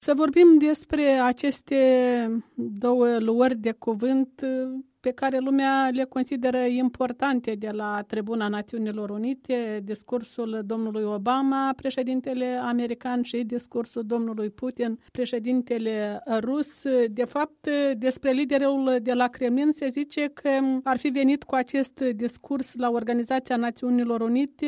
Să vorbim despre aceste două luări de cuvânt pe care lumea le consideră importante de la Tribuna Națiunilor Unite, discursul domnului Obama, președintele american, și discursul domnului Putin, președintele rus. De fapt, despre liderul de la Kremlin se zice că ar fi venit cu acest discurs la Organizația Națiunilor Unite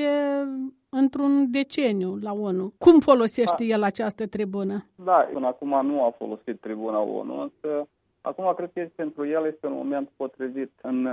într-un deceniu la ONU. Cum folosește el această tribună? Da, până acum nu a folosit tribuna ONU, însă acum cred că pentru el este un moment potrivit în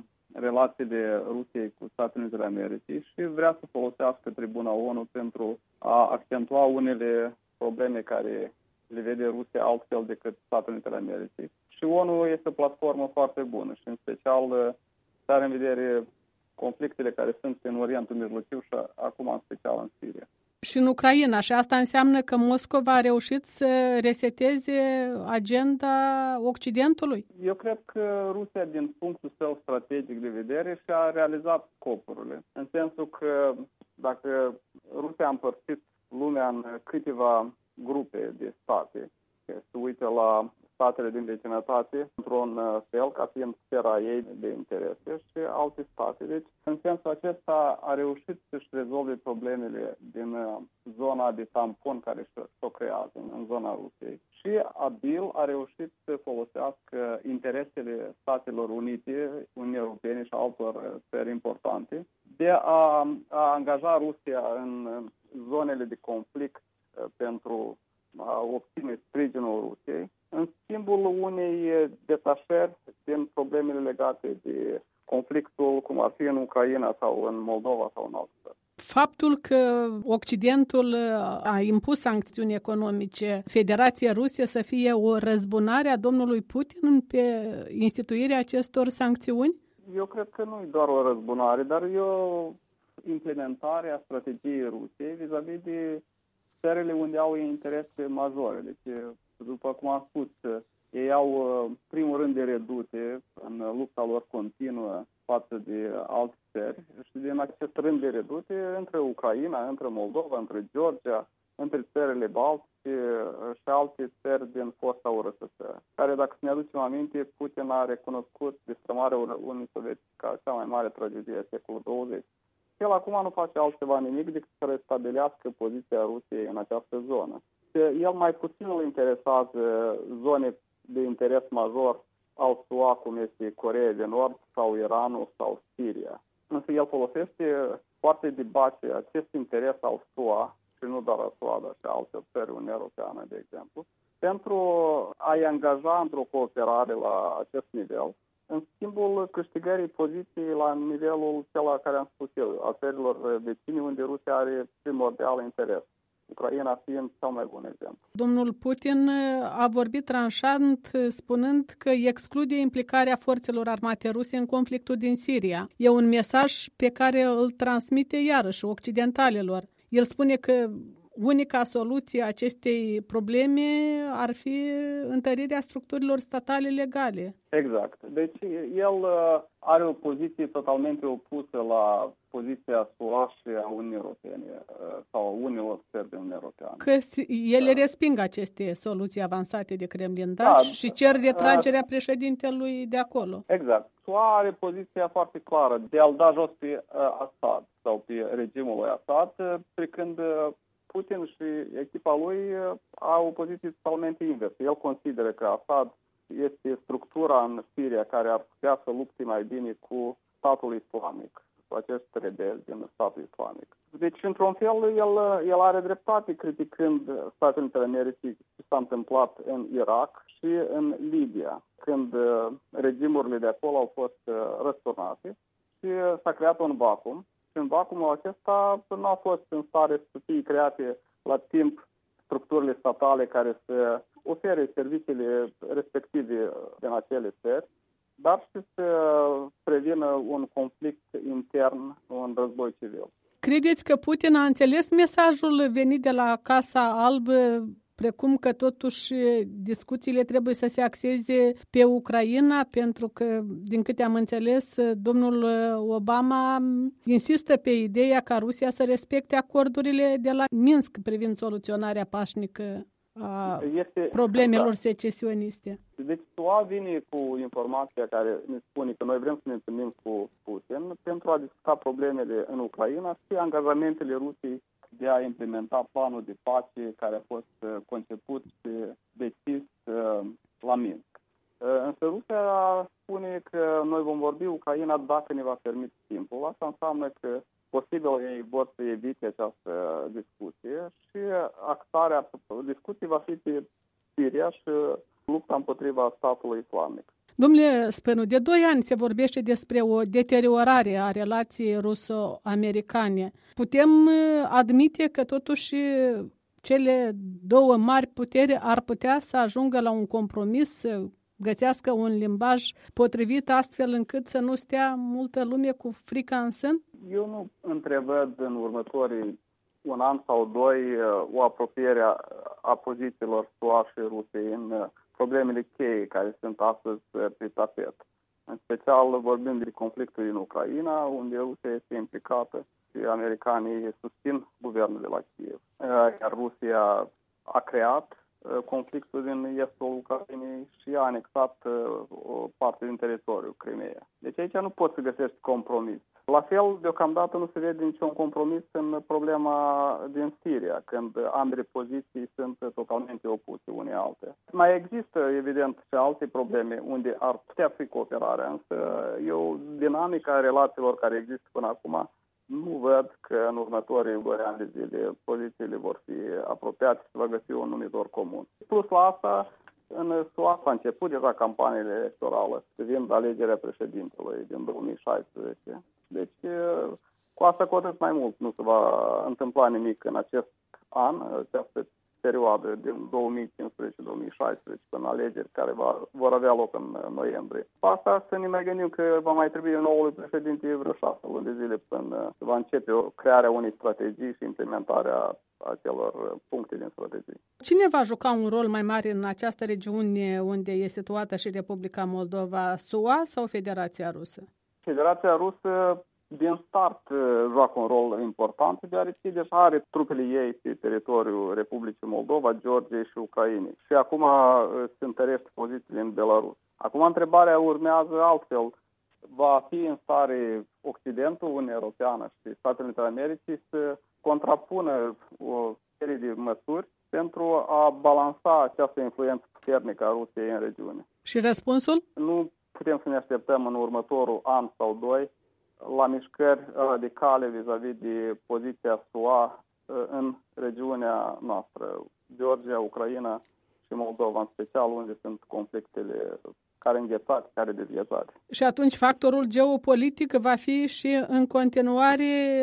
relațiile Rusiei cu Statele Unite ale Americii și vrea să folosească tribuna ONU pentru a accentua unele probleme care le vede Rusia altfel decât Statele Unite ale Americii. Și ONU este o platformă foarte bună și în special să are în vedere conflictele care sunt în Orientul Mijlociu și acum în special în Siria. Și în Ucraina. Și asta înseamnă că Moscova a reușit să reseteze agenda Occidentului? Eu cred că Rusia, din punctul său strategic de vedere, și-a realizat scopurile. În sensul că dacă Rusia a împărțit lumea în câteva grupe de state, se uită la statele din vecinătate într-un fel, ca fiind sfera ei de interese, și alte state. Deci, în sensul acesta, a reușit să-și rezolve problemele din zona de tampon care s-o creează în zona Rusiei. Și abil a reușit să folosească interesele Statelor Unite, Uniunii Europene și altor țări importante de a angaja Rusia în zonele de conflict pentru a obține sprijinul Rusiei, în schimbul unei detașări din problemele legate de conflictul, cum ar fi în Ucraina sau în Moldova sau în altă țară. Faptul că Occidentul a impus sancțiuni economice Federației Ruse să fie o răzbunare a domnului Putin pe instituirea acestor sancțiuni? Eu cred că nu e doar o răzbunare, dar e o implementare a strategiei Rusiei vis-a-vis de țările unde au interese majore. Deci, după cum am spus, ei au primul rând de redute în lupta lor continuă față de alte țări și din acest rând de redute între Ucraina, între Moldova, între Georgia, între țările Baltice și alte țări din fosta URSS, care, dacă să ne aducem aminte, Putin a recunoscut destrămarea Uniunii Sovietice ca cea mai mare tragedie a secolului 20. El acum nu face altceva nimic decât să restabilească poziția Rusiei în această zonă. El mai puțin îl interesează zone de interes major al SUA, cum este Coreea de Nord sau Iranul sau Siria. Însă el folosește foarte debace acest interes al SUA, și nu doar al SUA, dar și alte țări, Uniunea Europeană, de exemplu, pentru a-i angaja într-o cooperare la acest nivel, în schimbul câștigării poziției la nivelul celălalt care am spus eu, a țărilor vecine, unde Rusia are primordial interes. Ucraina fiind cel mai bun exemplu. Domnul Putin a vorbit tranșant spunând că exclude implicarea forțelor armate ruse în conflictul din Siria. E un mesaj pe care îl transmite iarăși occidentalilor. El spune că unica soluție a acestei probleme ar fi întărirea structurilor statale legale. Exact. Deci el are o poziție totalmente opusă la poziția SUA și a Uniunii Europene sau unilor țări din Uniunea Europeană. Că ele resping aceste soluții avansate de Kremlin, da? Și cer retragerea președintelui de acolo. Exact. SUA are poziția foarte clară de a-l da jos pe Assad sau pe regimul lui Assad, pe când Putin și echipa lui au o poziție totalmente inversă. El consideră că Assad este structura în Siria care ar putea să lupte mai bine cu statul islamic, cu acești rebeli din statul islamic. Deci, într-un fel, el are dreptate criticând Statele Unite ale Americii ce s-a întâmplat în Irak și în Libia, când regimurile de acolo au fost răsturnate și s-a creat un vacuum. Și în vacuumul acesta nu a fost în stare să fie create la timp structurile statale care să ofere serviciile respective din acele țări, dar și să prevină un conflict intern, un război civil. Credeți că Putin a înțeles mesajul venit de la Casa Albă, precum că totuși discuțiile trebuie să se axeze pe Ucraina, pentru că, din câte am înțeles, domnul Obama insistă pe ideea ca Rusia să respecte acordurile de la Minsk privind soluționarea pașnică a problemelor secesioniste. Deci SUA vine cu informația care ne spune că noi vrem să ne întâlnim cu Putin pentru a discuta problemele în Ucraina și angajamentele Rusiei de a implementa planul de pace care a fost conceput și decis la Minsk. Însă Rusia spune că noi vom vorbi Ucraina dacă ne va permite timpul. Asta înseamnă că posibil ei vor să evite această discuție și axarea discuției va fi pe Siria și lupta împotriva statului islamic. Domnule Spenu, de 2 ani se vorbește despre o deteriorare a relației ruso-americane. Putem admite că totuși cele 2 mari puteri ar putea să ajungă la un compromis, să găsească un limbaj potrivit astfel încât să nu stea multă lume cu frica în sân? Eu nu întrevăd în următorii 1 an sau 2 o apropiere a pozițiilor SUA și Rusiei în problemele cheie care sunt astăzi pe tapet. În special vorbim de conflictul din Ucraina, unde Rusia este implicată și americanii susțin guvernul de la Kiev. Iar Rusia a creat conflictul din estul Ucrainei și a anexat o parte din teritoriul Crimeea. Deci aici nu poți să găsești compromis. La fel, deocamdată nu se vede niciun compromis în problema din Siria, când ambele poziții sunt totalmente opuse unei alte. Mai există, evident, și alte probleme unde ar putea fi cooperarea, însă eu, dinamica relațiilor care există până acum, nu văd că în următorii 2 ani de zile pozițiile vor fi apropiate și se va găsi un numitor comun. Plus la asta, în SUA s-a început deja campaniile electorale privind alegerea președintelui din 2016. Deci, cu asta cu atât mai mult nu se va întâmpla nimic în acest an, această perioadă din 2015-2016, până alegeri care vor avea loc în noiembrie. Asta să ne mai gândim că va mai trebui noului președinte vreo 6 luni de zile până va începe crearea unei strategii și implementarea acelor puncte din strategie. Cine va juca un rol mai mare în această regiune unde e situată și Republica Moldova, SUA sau Federația Rusă? Federația Rusă din start joacă un rol important, deoarece deja are trupele ei pe teritoriul Republicii Moldova, Georgiei și Ucrainei. Și acum se întărește pozițiile în Belarus. Acum întrebarea urmează altfel. Va fi în stare Occidentul, Uniunea Europeană și Statele Unite ale Americii să contrapună o serie de măsuri pentru a balansa această influență puternică a Rusiei în regiune. Și răspunsul? Nu putem să ne așteptăm în următorul an sau 2 la mișcări radicale vis-a-vis de poziția SUA în regiunea noastră, Georgia, Ucraina și Moldova, în special unde sunt conflictele care înghețate, care dezghețate. Și atunci factorul geopolitic va fi și în continuare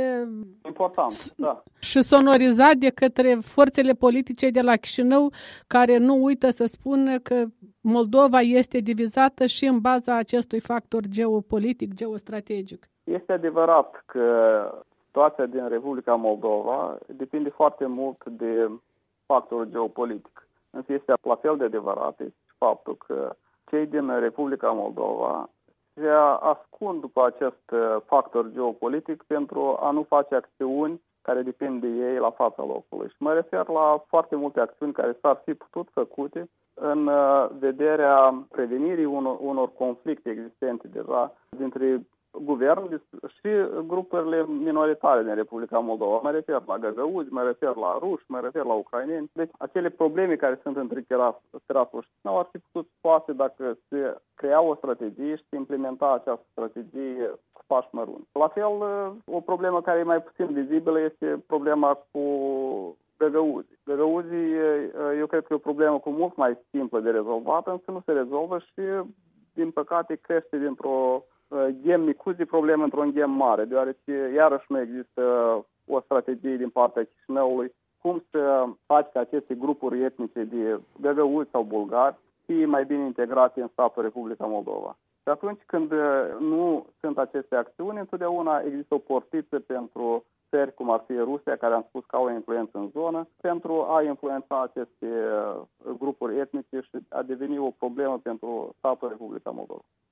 important, da. Și sonorizat de către forțele politice de la Chișinău, care nu uită să spună că Moldova este divizată și în baza acestui factor geopolitic, geostrategic. Este adevărat că situația din Republica Moldova depinde foarte mult de factorul geopolitic. Însă este la fel de adevărat faptul că cei din Republica Moldova se ascund după acest factor geopolitic pentru a nu face acțiuni care depind de ei la fața locului. Și mă refer la foarte multe acțiuni care s-ar fi putut făcute în vederea prevenirii unor conflicte existente deja dintre guvern și grupurile minoritare din Republica Moldova. Mă refer la găgăuzi, mă refer la ruși, mă refer la ucraineni. Deci acele probleme care sunt între Tiraspol și Chișinău ar fi putut scoate dacă se crea o strategie și se implementa această strategie cu pași mărunți. La fel, o problemă care e mai puțin vizibilă este problema cu găgăuzii. Găgăuzii, eu cred că e o problemă cu mult mai simplă de rezolvat, însă nu se rezolvă și, din păcate, crește dintr-o ghem micuț de problemă într-un ghem mare, deoarece iarăși nu există o strategie din partea Chișinăului cum să faci ca aceste grupuri etnice de găgăuzi sau bulgari fie mai bine integrate în statul Republica Moldova. Și atunci când nu sunt aceste acțiuni, întotdeauna există o portiță pentru țări cum ar fi Rusia, care am spus că au o influență în zonă, pentru a influența aceste grupuri etnice și a deveni o problemă pentru statul Republica Moldova.